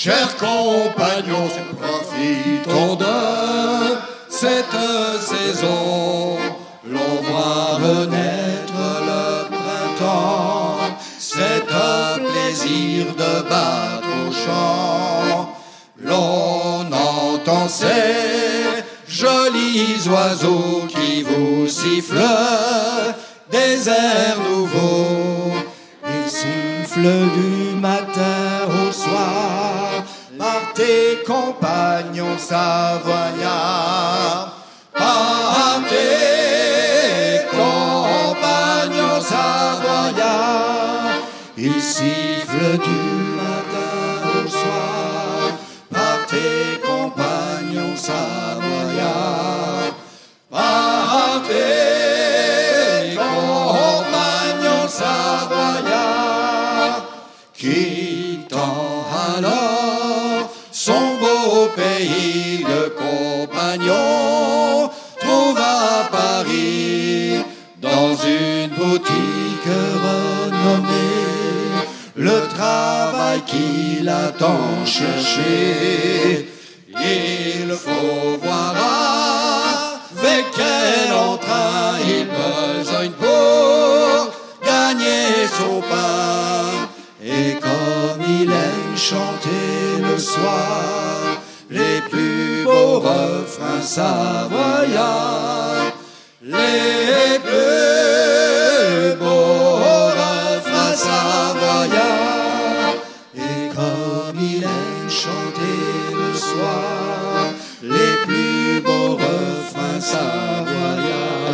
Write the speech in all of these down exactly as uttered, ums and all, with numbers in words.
Chers compagnons, profitons de cette saison. L'on voit renaître le printemps. C'est un plaisir de battre au chant. L'on entend ces jolis oiseaux qui vous sifflent des airs nouveaux. Ils sifflent du matin au soir par tes compagnons savoyards. Par tes compagnons savoyards. Ils sifflent du matin au soir par tes compagnons savoyards. Par tes compagnons savoyards. Quittant alors son beau pays, le compagnon trouve à Paris, dans une boutique renommée, le travail qu'il a tant cherché. Il faut voir avec quel entrain il besogne pour gagner son pain. Et comme il aime chanter le soir les plus beaux refrains savoyards, les plus beaux refrains savoyards. Et comme il aime chanter le soir les plus beaux refrains savoyards,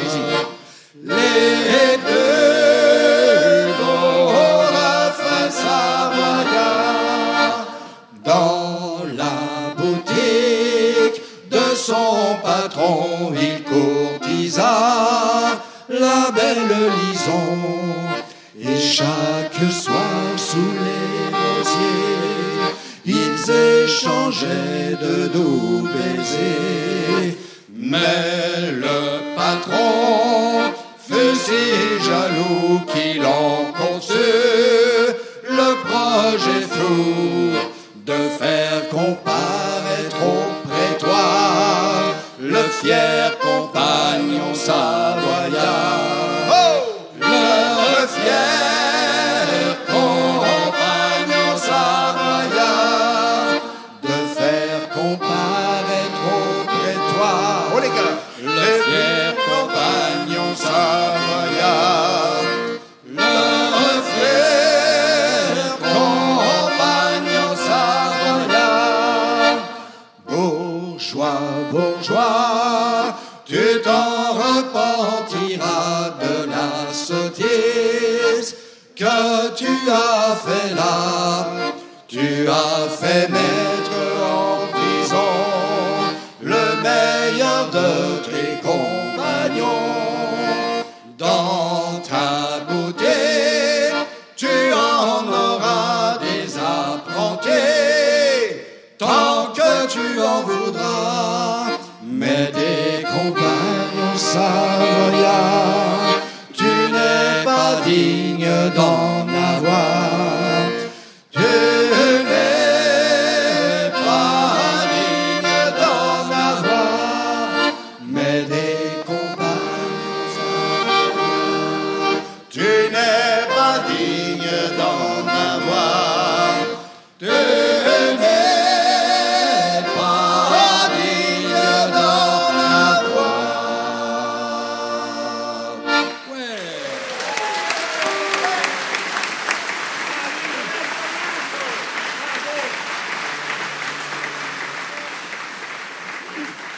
les plus beaux refrains savoyards. Dans la boutique de son patron, il courtisa la belle Lison. Et chaque soir sous les rosiers, ils échangeaient de doux baisers. Mais le patron fut si jaloux qu'il en conçut le projet fou de faire comparaître au prétoire le fier compagnon savoyard. Oh! Le fier compagnon savoyard, de faire comparaître au prétoire. Oh les gars! Le fier compagnon savoyard. Le fier compagnon savoyard. Bourgeois, bourgeois, tu t'en repentiras de la sottise que tu as fait là. Tu as fait mettre en prison le meilleur de tes compagnons. Dans ta boutique, tu en auras des apprentis, tant que tu en voudras. Mais des compagnons savoyards, tu n'es pas digne d'en